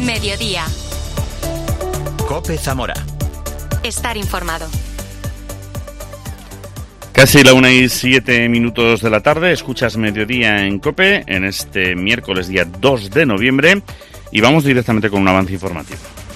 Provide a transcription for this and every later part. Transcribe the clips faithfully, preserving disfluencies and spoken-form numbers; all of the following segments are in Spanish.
Mediodía. COPE Zamora. Estar informado. Casi la una y siete minutos de la tarde, escuchas Mediodía en COPE en este miércoles día dos de noviembre y vamos directamente con un avance informativo.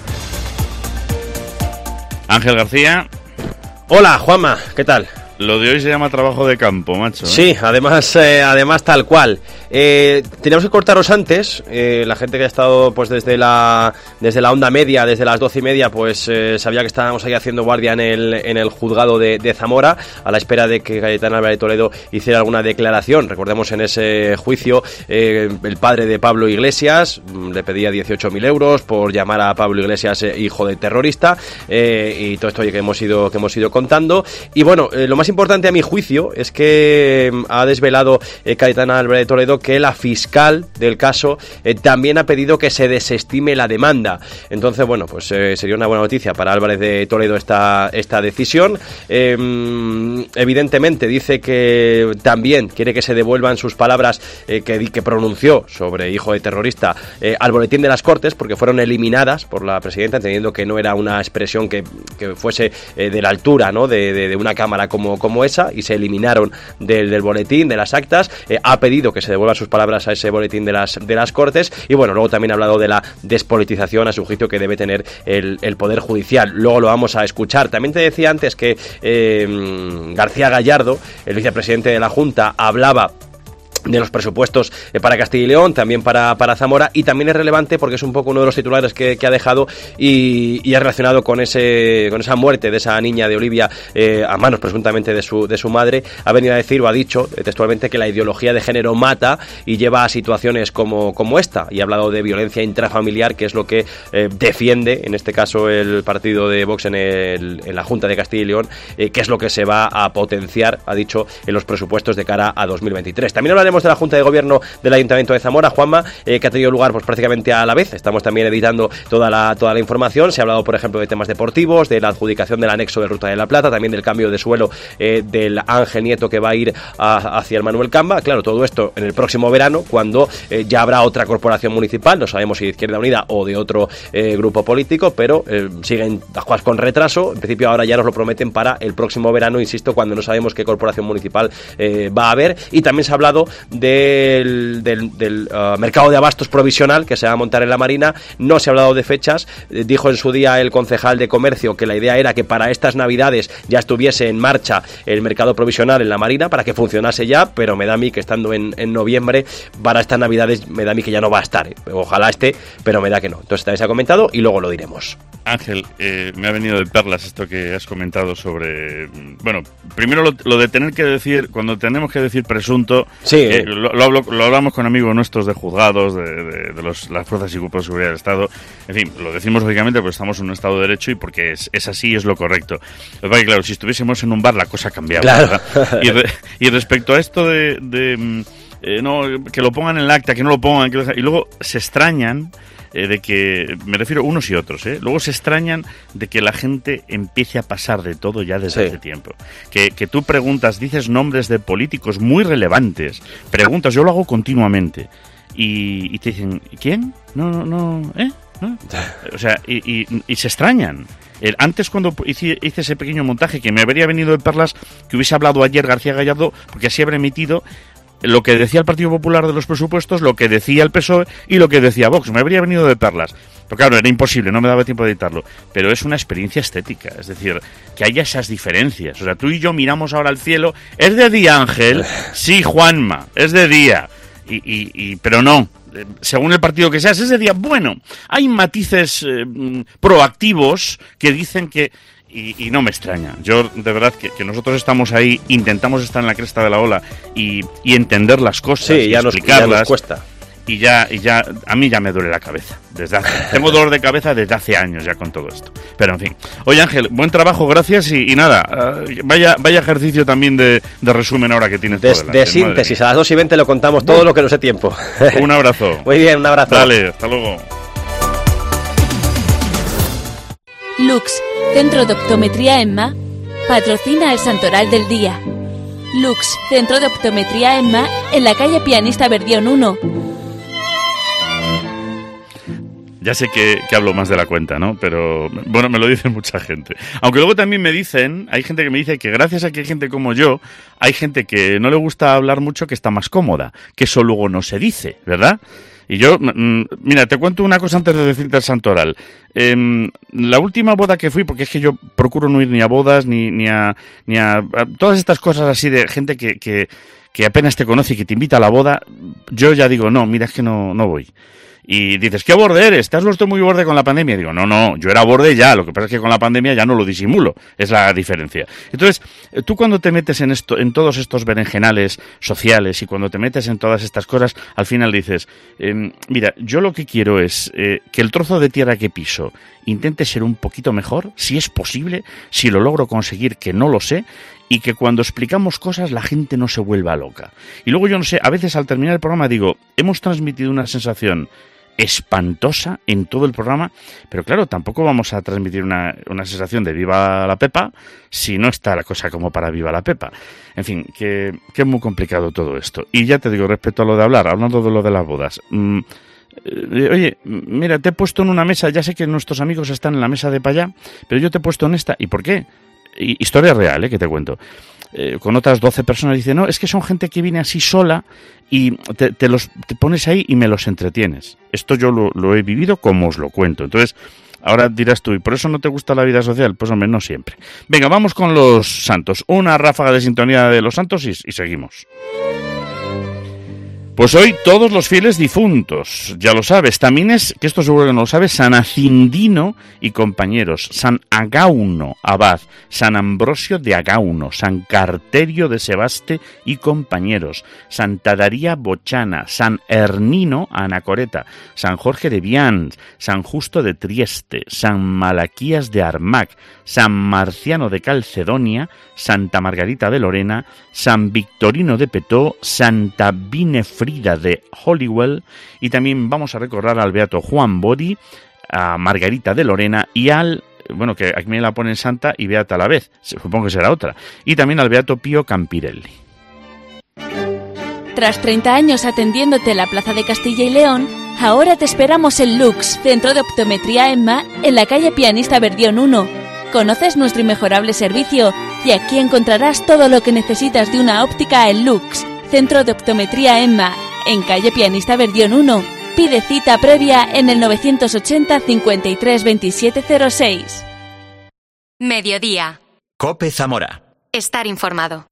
Ángel García. Hola, Juanma, ¿qué tal? Lo de hoy se llama trabajo de campo, macho, ¿eh? Sí, además, eh, además tal cual. Eh, teníamos que cortaros antes. Eh, la gente que ha estado pues desde la desde la onda media, desde las doce y media, pues eh, sabía que estábamos ahí haciendo guardia en el en el juzgado de, de Zamora, a la espera de que Cayetana Álvarez de Toledo hiciera alguna declaración. Recordemos en ese juicio, eh, el padre de Pablo Iglesias le pedía dieciocho mil euros por llamar a Pablo Iglesias eh, hijo de terrorista, eh, y todo esto que hemos ido que hemos ido contando. Y bueno, eh, lo más importante a mi juicio es que eh, ha desvelado eh, Cayetana Álvarez de Toledo que la fiscal del caso eh, también ha pedido que se desestime la demanda. Entonces, bueno, pues eh, sería una buena noticia para Álvarez de Toledo esta, esta decisión. Eh, evidentemente dice que también quiere que se devuelvan sus palabras eh, que, que pronunció sobre hijo de terrorista eh, al boletín de las Cortes, porque fueron eliminadas por la presidenta, entendiendo que no era una expresión que, que fuese eh, de la altura, ¿no?, de, de, de una cámara como, como esa, y se eliminaron del, del boletín, de las actas. Eh, ha pedido que se devuelvan sus palabras a ese boletín de las de las Cortes, y bueno, luego también ha hablado de la despolitización a su juicio que debe tener el, el Poder Judicial. Luego lo vamos a escuchar. También te decía antes que eh, García Gallardo, el vicepresidente de la Junta, hablaba de los presupuestos eh, para Castilla y León, también para, para Zamora, y también es relevante porque es un poco uno de los titulares que, que ha dejado y, y es relacionado con ese con esa muerte de esa niña de Olivia eh, a manos presuntamente de su de su madre. Ha venido a decir o ha dicho eh, textualmente que la ideología de género mata y lleva a situaciones como, como esta, y ha hablado de violencia intrafamiliar, que es lo que eh, defiende en este caso el partido de Vox en, el, en la Junta de Castilla y León, eh, que es lo que se va a potenciar, ha dicho, en los presupuestos de cara a dos mil veintitrés. También hablaremos de la Junta de Gobierno del Ayuntamiento de Zamora, Juanma, eh, que ha tenido lugar pues prácticamente a la vez. Estamos también editando toda la toda la información. Se ha hablado, por ejemplo, de temas deportivos, de la adjudicación del anexo de Ruta de la Plata, también del cambio de suelo eh, del Ángel Nieto que va a ir a, hacia el Manuel Camba. Claro, todo esto en el próximo verano, cuando eh, ya habrá otra corporación municipal, no sabemos si de Izquierda Unida o de otro eh, grupo político, pero eh, siguen las cosas con retraso. En principio ahora ya nos lo prometen para el próximo verano, insisto, cuando no sabemos qué corporación municipal eh, va a haber. Y también se ha hablado del, del, del uh, mercado de abastos provisional que se va a montar en la Marina. No se ha hablado de fechas. Eh, dijo en su día el concejal de Comercio que la idea era que para estas Navidades ya estuviese en marcha el mercado provisional en la Marina, para que funcionase ya, pero me da a mí que estando en, en noviembre, para estas Navidades me da a mí que ya no va a estar. Eh. Ojalá esté, pero me da que no. Entonces también se ha comentado y luego lo diremos. Ángel, eh, me ha venido de perlas esto que has comentado sobre... Bueno, primero lo, lo de tener que decir, cuando tenemos que decir presunto, sí, eh, lo, lo, hablo, lo hablamos con amigos nuestros de juzgados, de, de, de los, las fuerzas y cuerpos de seguridad del Estado. En fin, lo decimos lógicamente porque estamos en un Estado de Derecho y porque es, es así, es lo correcto. Lo que pasa es que, claro, si estuviésemos en un bar la cosa cambiaba, claro. Y, re, y respecto a esto de... de eh, no, que lo pongan en el acta, que no lo pongan, que lo, y luego se extrañan eh, de que, me refiero unos y otros, ¿eh? Luego se extrañan de que la gente empiece a pasar de todo ya desde sí. hace tiempo. Que, que tú preguntas, dices nombres de políticos muy relevantes, preguntas, yo lo hago continuamente, y, y te dicen, ¿quién? No, no, no, ¿eh? ¿No? O sea, y, y, y se extrañan. Antes, cuando hice, hice ese pequeño montaje, que me habría venido de perlas que hubiese hablado ayer García Gallardo, porque así habrá emitido lo que decía el Partido Popular de los presupuestos, lo que decía el P S O E y lo que decía Vox. Me habría venido de perlas. Pero claro, era imposible, no me daba tiempo de editarlo. Pero es una experiencia estética, es decir, que haya esas diferencias. O sea, tú y yo miramos ahora al cielo. ¿Es de día, Ángel? Sí, Juanma, es de día. Y, y, y, pero no, según el partido que seas, es de día. Bueno, hay matices eh, proactivos que dicen que... Y, y no me extraña. Yo, de verdad, que, que nosotros estamos ahí, intentamos estar en la cresta de la ola y, y entender las cosas, sí, y ya explicarlas. Nos, ya nos cuesta. Y ya, y ya, a mí ya me duele la cabeza. Desde hace, tengo dolor de cabeza desde hace años ya con todo esto. Pero en fin. Oye, Ángel, buen trabajo, gracias. Y, y nada, uh, vaya vaya ejercicio también de, de resumen ahora que tienes. De, de síntesis, a las dos y veinte lo contamos todo lo que nos dé tiempo. Un abrazo. Muy bien, un abrazo. Dale, hasta luego. Lux, Centro de Optometría EMMA, patrocina el Santoral del Día. Lux, Centro de Optometría EMMA, en la calle Pianista Verdión uno. Ya sé que, que hablo más de la cuenta, ¿no? Pero, bueno, me lo dice mucha gente. Aunque luego también me dicen, hay gente que me dice que gracias a que hay gente como yo, hay gente que no le gusta hablar mucho, que está más cómoda, que eso luego no se dice, ¿verdad? Y yo, mira, te cuento una cosa antes de decirte el santoral. Eh, la última boda que fui, porque es que yo procuro no ir ni a bodas, ni, ni, a, ni a, a todas estas cosas así de gente que, que, que apenas te conoce y que te invita a la boda, yo ya digo, no, mira, es que no, no voy. Y dices, ¿qué borde eres? ¿Te has vuelto muy borde con la pandemia? Y digo, no, no, yo era borde ya, lo que pasa es que con la pandemia ya no lo disimulo, es la diferencia. Entonces, tú cuando te metes en esto, en todos estos berenjenales sociales y cuando te metes en todas estas cosas, al final dices, eh, mira, yo lo que quiero es eh, que el trozo de tierra que piso intente ser un poquito mejor, si es posible, si lo logro conseguir, que no lo sé, y que cuando explicamos cosas la gente no se vuelva loca. Y luego yo no sé, a veces al terminar el programa digo, hemos transmitido una sensación espantosa en todo el programa, pero claro, tampoco vamos a transmitir una, una sensación de viva la Pepa si no está la cosa como para viva la Pepa. En fin, que, que es muy complicado todo esto. Y ya te digo, respecto a lo de hablar, hablando de lo de las bodas, mmm, eh, oye, mira, te he puesto en una mesa, ya sé que nuestros amigos están en la mesa de para allá, pero yo te he puesto en esta, ¿y por qué? Y, historia real, ¿eh? Que te cuento. Eh, con otras doce personas dice, no, es que son gente que viene así sola y te, te los te pones ahí y me los entretienes. Esto yo lo, lo he vivido como os lo cuento. Entonces, ahora dirás tú, ¿y por eso no te gusta la vida social? Pues hombre, no siempre. Venga, vamos con los santos. Una ráfaga de sintonía de los santos y, y seguimos. Pues hoy todos los fieles difuntos, ya lo sabes, también es, que esto seguro que no lo sabes, San Acindino y compañeros, San Agauno, abad, San Ambrosio de Agauno, San Carterio de Sebaste y compañeros, Santa Daría Bochana, San Hernino Anacoreta, San Jorge de Vians, San Justo de Trieste, San Malaquías de Armac, San Marciano de Calcedonia, Santa Margarita de Lorena, San Victorino de Petó, Santa Binefrida de Holywell, y también vamos a recordar al beato Juan Bori, a Margarita de Lorena y al, bueno, que aquí me la ponen santa y beata a la vez, supongo que será otra, y también al beato Pío Campirelli. Tras treinta años atendiéndote en la Plaza de Castilla y León, ahora te esperamos en Lux, Centro de Optometría Emma, en la calle Pianista Verdión uno. Conoces nuestro inmejorable servicio y aquí encontrarás todo lo que necesitas de una óptica en Lux, Centro de Optometría Emma, en calle Pianista Verdión uno. Pide cita previa en el novecientos ochenta cincuenta y tres veintisiete cero seis. Mediodía. COPE Zamora. Estar informado.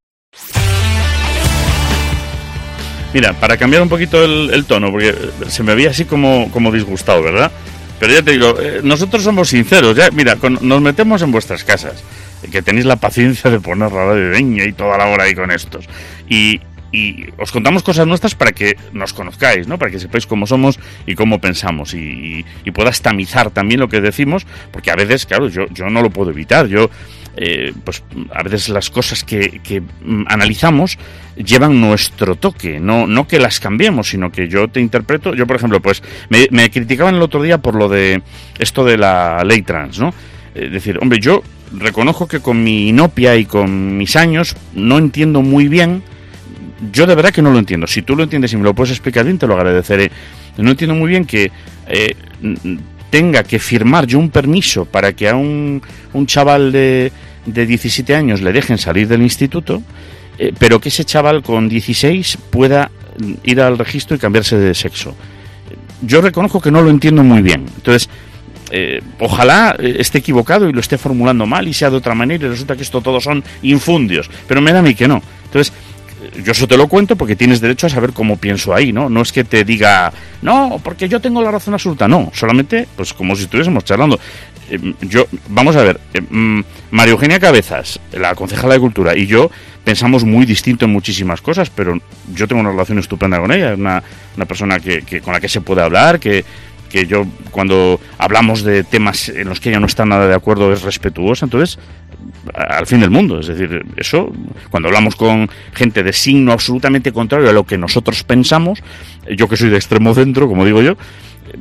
Mira, para cambiar un poquito el, el tono, porque se me veía así como, como disgustado, ¿verdad? Pero ya te digo, eh, nosotros somos sinceros, ya, mira, con, nos metemos en vuestras casas, que tenéis la paciencia de poner la radio de veña y toda la hora ahí con estos. Y, y os contamos cosas nuestras para que nos conozcáis, ¿no? Para que sepáis cómo somos y cómo pensamos y, y, y puedas tamizar también lo que decimos, porque a veces, claro, yo, yo no lo puedo evitar, yo... Eh, pues a veces las cosas que, que mm, analizamos llevan nuestro toque, no, no que las cambiemos, sino que yo te interpreto. Yo, por ejemplo, pues me, me criticaban el otro día por lo de esto de la ley trans, ¿no? Es decir, hombre, yo reconozco que con mi inopia y con mis años no entiendo muy bien. Yo de verdad que no lo entiendo. Si tú lo entiendes y me lo puedes explicar bien, te lo agradeceré. No entiendo muy bien que eh, tenga que firmar yo un permiso para que a un, un chaval de, de diecisiete años le dejen salir del instituto, eh, pero que ese chaval con dieciséis pueda ir al registro y cambiarse de sexo. Yo reconozco que no lo entiendo muy bien. Entonces, eh, ojalá esté equivocado y lo esté formulando mal y sea de otra manera y resulta que esto todo son infundios, pero me da a mí que no. Entonces, yo eso te lo cuento porque tienes derecho a saber cómo pienso ahí, ¿no? No es que te diga, no, porque yo tengo la razón absoluta, no, solamente, pues como si estuviésemos charlando. Eh, yo, vamos a ver, eh, María Eugenia Cabezas, la concejala de Cultura, y yo pensamos muy distinto en muchísimas cosas, pero yo tengo una relación estupenda con ella, una, una persona que, que con la que se puede hablar, que, que yo, cuando hablamos de temas en los que ella no está nada de acuerdo, es respetuosa, entonces... al fin del mundo, es decir, eso, cuando hablamos con gente de signo absolutamente contrario a lo que nosotros pensamos, yo que soy de extremo centro, como digo yo, pues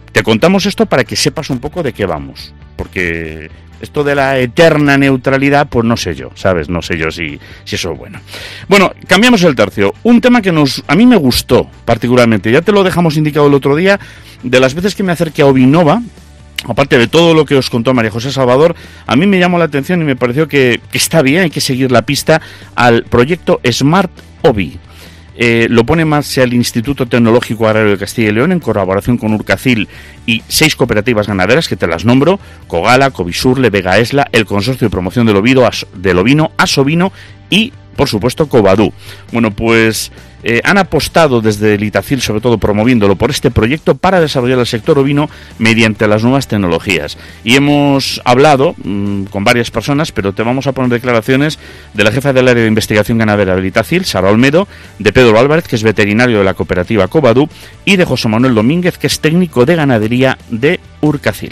te contamos esto para que sepas un poco de qué vamos, porque esto de la eterna neutralidad, pues no sé yo, ¿sabes? No sé yo si, si eso es bueno. Bueno, cambiamos el tercio. Un tema que nos a mí me gustó particularmente, ya te lo dejamos indicado el otro día, de las veces que me acerqué a Ovinova, aparte de todo lo que os contó María José Salvador, a mí me llamó la atención y me pareció que, que está bien, hay que seguir la pista al proyecto Smart Ovi. Eh, lo pone en marcha el Instituto Tecnológico Agrario de Castilla y León en colaboración con Urcacil y seis cooperativas ganaderas que te las nombro: Cogala, Covisurle, Vega Esla, el Consorcio de Promoción del Ovino, As, del Ovino, Asovino y, por supuesto, Covadú. Bueno, pues eh, han apostado desde el Itacil, sobre todo promoviéndolo por este proyecto, para desarrollar el sector ovino mediante las nuevas tecnologías. Y hemos hablado mmm, con varias personas, pero te vamos a poner declaraciones de la jefa del área de investigación ganadera del Itacil, Sara Olmedo, de Pedro Álvarez, que es veterinario de la cooperativa Covadú, y de José Manuel Domínguez, que es técnico de ganadería de Urcacil.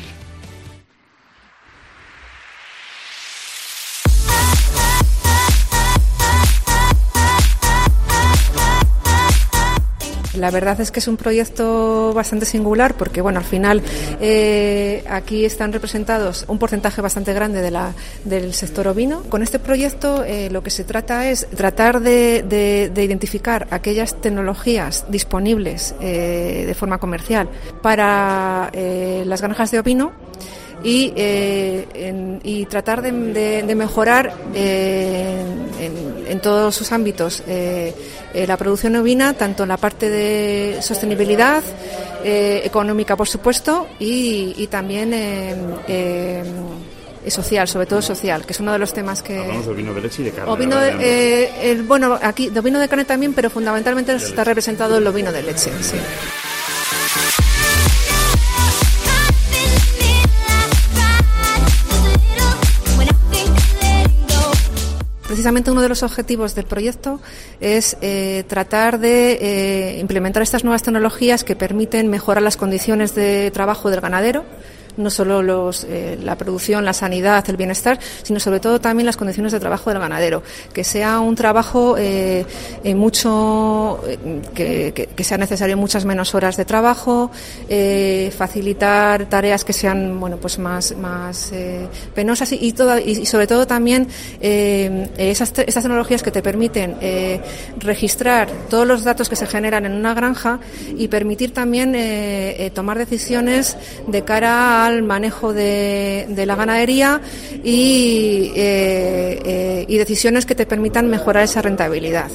La verdad es que es un proyecto bastante singular porque, bueno, al final eh, aquí están representados un porcentaje bastante grande de la, del sector ovino. Con este proyecto eh, lo que se trata es tratar de, de, de identificar aquellas tecnologías disponibles eh, de forma comercial para eh, las granjas de ovino y, eh, en, y tratar de, de, de mejorar eh, en, en todos sus ámbitos eh, eh, la producción ovina, tanto en la parte de sostenibilidad, eh, económica por supuesto, y, y también eh, eh, social, sobre todo social, que es uno de los temas que... Hablamos de ovino de leche y de carne. Ovino de, eh, el, bueno, aquí de ovino de carne también, pero fundamentalmente está representado el ovino de leche, sí. Precisamente uno de los objetivos del proyecto es eh, tratar de eh, implementar estas nuevas tecnologías que permiten mejorar las condiciones de trabajo del ganadero, no solo los, eh, la producción, la sanidad, el bienestar, sino sobre todo también las condiciones de trabajo del ganadero, que sea un trabajo eh, eh, mucho eh, que, que, que sea necesario muchas menos horas de trabajo, eh, facilitar tareas que sean bueno pues más más eh, penosas y, y, toda, y, y sobre todo también eh, esas te, estas tecnologías que te permiten eh, registrar todos los datos que se generan en una granja y permitir también eh, eh, tomar decisiones de cara a al manejo de, de la ganadería y, eh, eh, y decisiones que te permitan mejorar esa rentabilidad.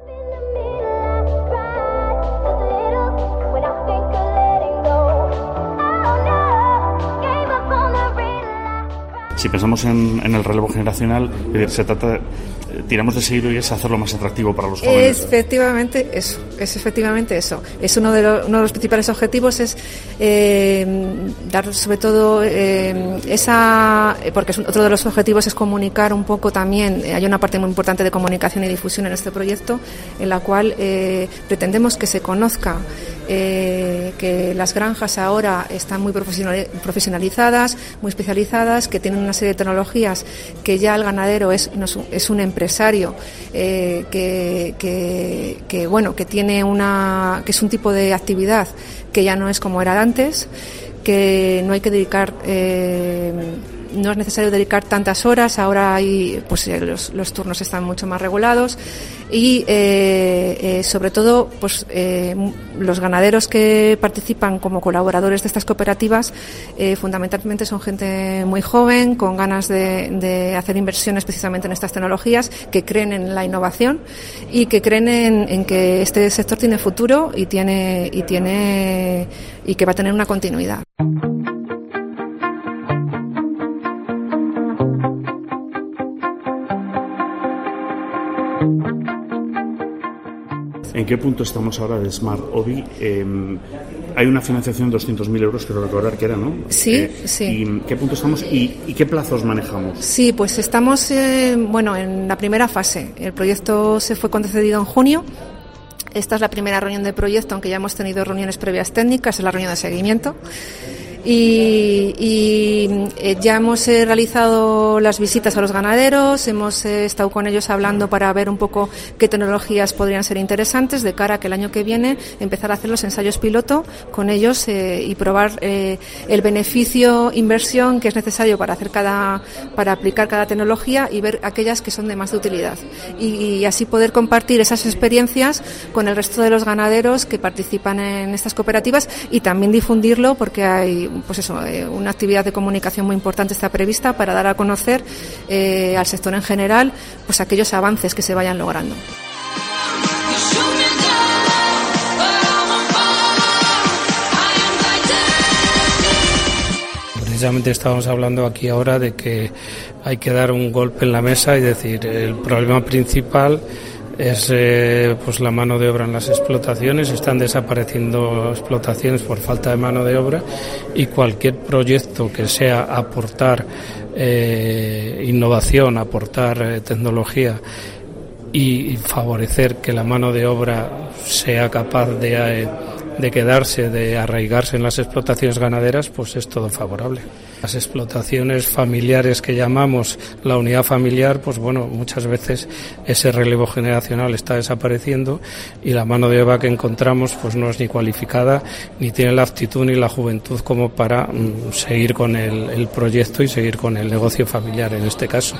Si pensamos en, en el relevo generacional, se trata, tiramos de seguir y es hacerlo más atractivo para los jóvenes. Efectivamente eso, es efectivamente eso. Es uno de, lo, uno de los principales objetivos es eh, dar sobre todo eh, esa, porque es un, otro de los objetivos es comunicar un poco también. Eh, hay una parte muy importante de comunicación y difusión en este proyecto, en la cual eh, pretendemos que se conozca eh, que las granjas ahora están muy profesionalizadas, muy especializadas, que tienen una serie de tecnologías que ya el ganadero es, es un empresario eh, que, que, que bueno que tiene una que es un tipo de actividad que ya no es como era antes, que no hay que dedicar eh, no es necesario dedicar tantas horas, ahora hay pues eh, los, los turnos están mucho más regulados y eh, eh, sobre todo pues eh, los ganaderos que participan como colaboradores de estas cooperativas eh, fundamentalmente son gente muy joven con ganas de, de hacer inversiones precisamente en estas tecnologías, que creen en la innovación y que creen en, en que este sector tiene futuro y tiene y tiene y que va a tener una continuidad. ¿En qué punto estamos ahora de Smart Ovi? Eh, hay una financiación de doscientos mil euros, creo recordar que era, ¿no? Sí, eh, sí. ¿Y en qué punto estamos y, y qué plazos manejamos? Sí, pues estamos eh, bueno, en la primera fase. El proyecto se fue concedido en junio. Esta es la primera reunión del proyecto, aunque ya hemos tenido reuniones previas técnicas, es la reunión de seguimiento. Y, y eh, ya hemos eh, realizado las visitas a los ganaderos, hemos eh, estado con ellos hablando para ver un poco qué tecnologías podrían ser interesantes de cara a que el año que viene empezar a hacer los ensayos piloto con ellos eh, y probar eh, el beneficio inversión que es necesario para hacer cada para aplicar cada tecnología y ver aquellas que son de más de utilidad y, y así poder compartir esas experiencias con el resto de los ganaderos que participan en estas cooperativas y también difundirlo porque hay pues eso eh, una actividad de comunicación muy importante está prevista para dar a conocer eh, al sector en general pues aquellos avances que se vayan logrando. Precisamente estábamos hablando aquí ahora de que hay que dar un golpe en la mesa y decir el problema principal es eh, pues la mano de obra en las explotaciones, están desapareciendo explotaciones por falta de mano de obra y cualquier proyecto que sea aportar eh, innovación, aportar eh, tecnología y, y favorecer que la mano de obra sea capaz de, eh, de quedarse, de arraigarse en las explotaciones ganaderas, pues es todo favorable. Las explotaciones familiares que llamamos la unidad familiar, pues bueno, muchas veces ese relevo generacional está desapareciendo y la mano de obra que encontramos pues no es ni cualificada, ni tiene la aptitud ni la juventud como para mm, seguir con el, el proyecto y seguir con el negocio familiar en este caso.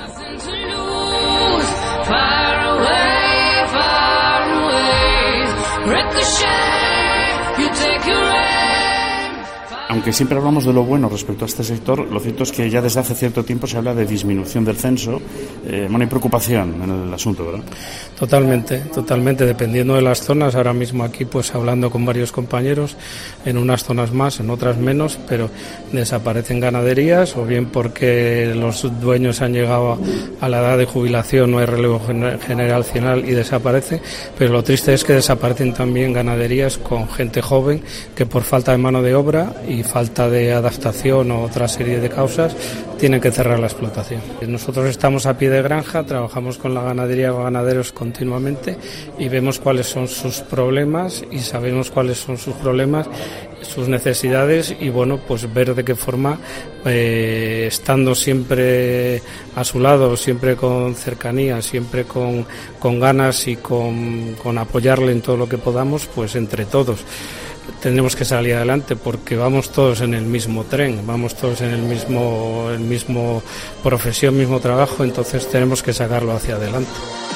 Aunque siempre hablamos de lo bueno respecto a este sector, lo cierto es que ya desde hace cierto tiempo se habla de disminución del censo. Eh, bueno, hay preocupación en el asunto, ¿verdad? Totalmente, totalmente, dependiendo de las zonas. Ahora mismo aquí, pues hablando con varios compañeros, en unas zonas más, en otras menos, pero desaparecen ganaderías, o bien porque los dueños han llegado a la edad de jubilación, no hay relevo generacional y desaparece, pero lo triste es que desaparecen también ganaderías con gente joven que por falta de mano de obra y falta de adaptación o otra serie de causas tienen que cerrar la explotación. Nosotros estamos a pie de granja, trabajamos con la ganadería o ganaderos continuamente y vemos cuáles son sus problemas y sabemos cuáles son sus problemas, sus necesidades y bueno, pues ver de qué forma, eh, estando siempre a su lado, siempre con cercanía, siempre con, con ganas y con, con apoyarle en todo lo que podamos, pues entre todos tendremos que salir adelante porque vamos todos en el mismo tren, vamos todos en el mismo, el mismo profesión, mismo trabajo, entonces tenemos que sacarlo hacia adelante.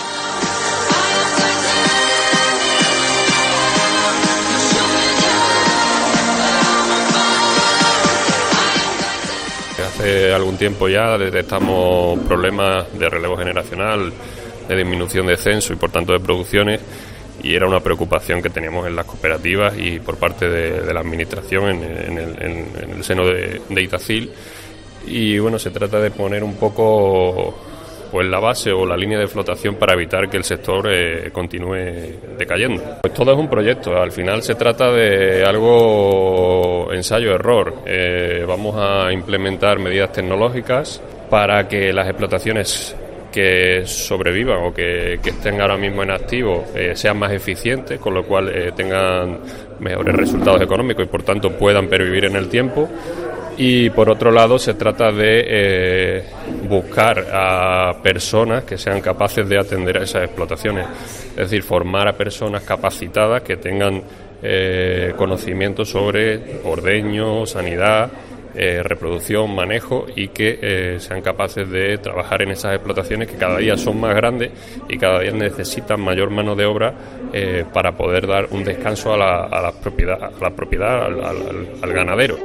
Hace algún tiempo ya detectamos problemas de relevo generacional, de disminución de censo y por tanto de producciones. Y era una preocupación que teníamos en las cooperativas y por parte de, de la administración en, en, el, en, en el seno de, de Itacil. Y bueno, se trata de poner un poco pues la base o la línea de flotación para evitar que el sector eh, continúe decayendo. Pues todo es un proyecto, al final se trata de algo ensayo-error. Eh, vamos a implementar medidas tecnológicas para que las explotaciones que sobrevivan o que, que estén ahora mismo en activo eh, sean más eficientes, con lo cual eh, tengan mejores resultados económicos y por tanto puedan pervivir en el tiempo. Y por otro lado se trata de eh, buscar a personas que sean capaces de atender a esas explotaciones, es decir, formar a personas capacitadas que tengan eh, conocimientos sobre ordeño, sanidad, Eh, reproducción, manejo y que eh, sean capaces de trabajar en esas explotaciones que cada día son más grandes y cada día necesitan mayor mano de obra eh, para poder dar un descanso a la, a la propiedad, a la propiedad al, al, al ganadero.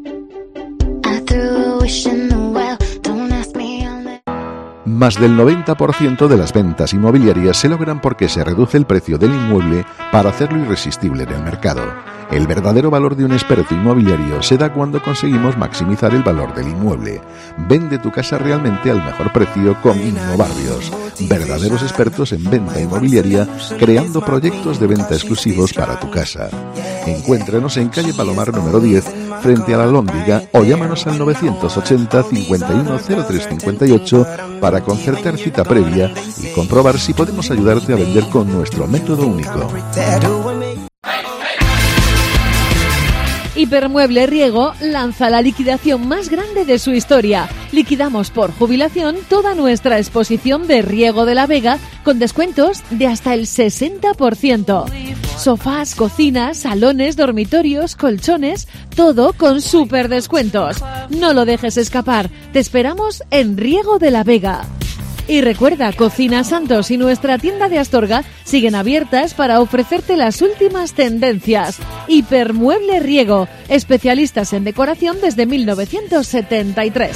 Más del noventa por ciento de las ventas inmobiliarias se logran porque se reduce el precio del inmueble para hacerlo irresistible en el mercado. El verdadero valor de un experto inmobiliario se da cuando conseguimos maximizar el valor del inmueble. Vende tu casa realmente al mejor precio con Inmobarrios. Verdaderos expertos en venta inmobiliaria, creando proyectos de venta exclusivos para tu casa. Encuéntranos en calle Palomar número diez, frente a la Lóndiga, o llámanos al novecientos ochenta, cincuenta y uno, cero tres cincuenta y ocho para concertar cita previa y comprobar si podemos ayudarte a vender con nuestro método único. Hipermueble Riego lanza la liquidación más grande de su historia. Liquidamos por jubilación toda nuestra exposición de Riego de la Vega con descuentos de hasta el sesenta por ciento. Sofás, cocinas, salones, dormitorios, colchones, todo con súper descuentos. No lo dejes escapar. Te esperamos en Riego de la Vega. Y recuerda, Cocina Santos y nuestra tienda de Astorga siguen abiertas para ofrecerte las últimas tendencias. Hipermueble Riego, especialistas en decoración desde mil novecientos setenta y tres.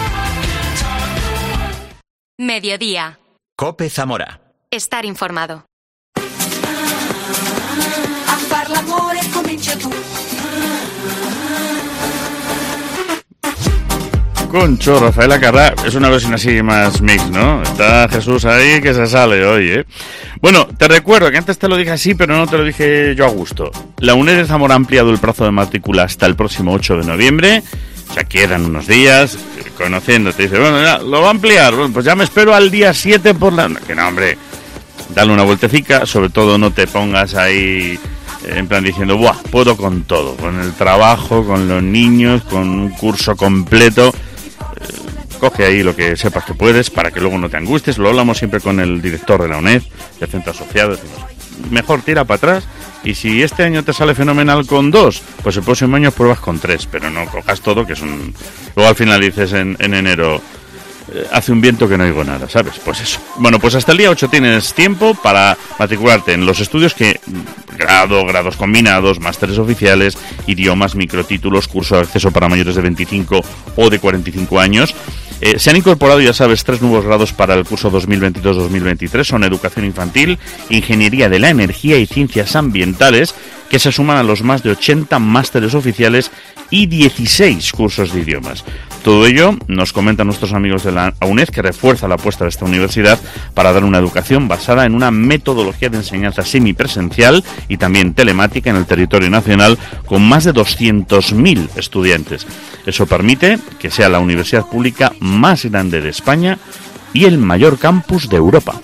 Mediodía. COPE Zamora. Estar informado. A far l'amore comincia tu. Concho, Rafael Acarrá, es una versión así más mix, ¿no? Está Jesús ahí que se sale hoy, ¿eh? Bueno, te recuerdo que antes te lo dije así, pero no te lo dije yo a gusto. La UNED de Zamora ha ampliado el plazo de matrícula hasta el próximo ocho de noviembre. O sea, quedan unos días, conociéndote, dice, bueno, ya, lo va a ampliar, bueno, pues ya me espero al día siete por la... Que no, hombre, dale una vueltecica, sobre todo no te pongas ahí en plan diciendo, buah, puedo con todo, con el trabajo, con los niños, con un curso completo. Coge ahí lo que sepas que puedes para que luego no te angusties. Lo hablamos siempre con el director de la UNED, del centro asociado. Decimos, mejor tira para atrás y si este año te sale fenomenal con dos, pues el próximo año pruebas con tres, pero no cojas todo, que es un... Luego al final dices en, en enero, eh, hace un viento que no oigo nada, ¿sabes? Pues eso. Bueno, pues hasta el día ocho tienes tiempo para matricularte en los estudios que... grado, grados combinados, másteres oficiales, idiomas, microtítulos, curso de acceso para mayores de veinticinco o de cuarenta y cinco años. Eh, se han incorporado, ya sabes, tres nuevos grados para el curso dos mil veintidós dos mil veintitrés. Son Educación Infantil, Ingeniería de la Energía y Ciencias Ambientales, que se suman a los más de ochenta másteres oficiales y dieciséis cursos de idiomas. Todo ello nos comentan nuestros amigos de la UNED, que refuerza la apuesta de esta universidad para dar una educación basada en una metodología de enseñanza semipresencial y también telemática en el territorio nacional, con más de doscientos mil estudiantes. Eso permite que sea la universidad pública más grande de España y el mayor campus de Europa.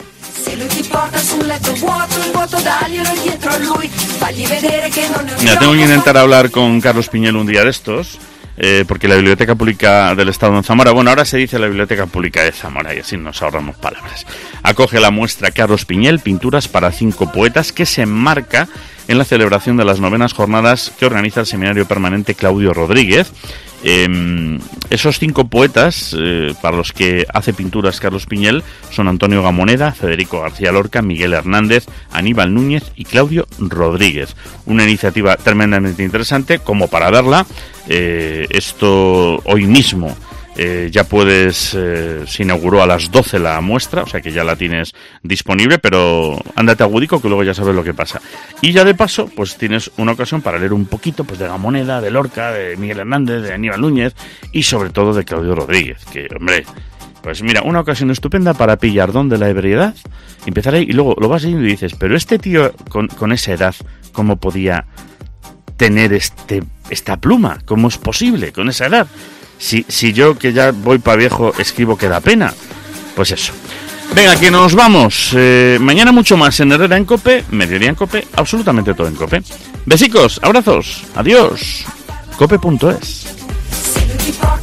Mira, tengo que intentar hablar con Carlos Piñel un día de estos, eh, porque la Biblioteca Pública del Estado en Zamora, bueno, ahora se dice la Biblioteca Pública de Zamora y así nos ahorramos palabras, acoge la muestra Carlos Piñel, Pinturas para cinco poetas, que se enmarca en la celebración de las novenas jornadas que organiza el Seminario Permanente Claudio Rodríguez. Eh, esos cinco poetas eh, para los que hace pinturas Carlos Piñel son Antonio Gamoneda, Federico García Lorca, Miguel Hernández, Aníbal Núñez y Claudio Rodríguez. Una iniciativa tremendamente interesante, como para verla, eh, esto hoy mismo Eh, ya puedes, eh, se inauguró a las doce la muestra, o sea que ya la tienes disponible, pero ándate a Gudico que luego ya sabes lo que pasa. Y ya de paso, pues tienes una ocasión para leer un poquito pues de Gamoneda, de Lorca, de Miguel Hernández, de Aníbal Núñez y sobre todo de Claudio Rodríguez, que hombre, pues mira, una ocasión estupenda para pillar don de la ebriedad, empezar ahí y luego lo vas leyendo y dices, pero este tío con, con esa edad, ¿cómo podía tener este esta pluma? ¿Cómo es posible con esa edad? Si, si yo, que ya voy para viejo, escribo que da pena. Pues eso. Venga, que nos vamos. Eh, mañana mucho más en Herrera en COPE, Mediodía en COPE, absolutamente todo en COPE. Besicos, abrazos, adiós. cope punto es.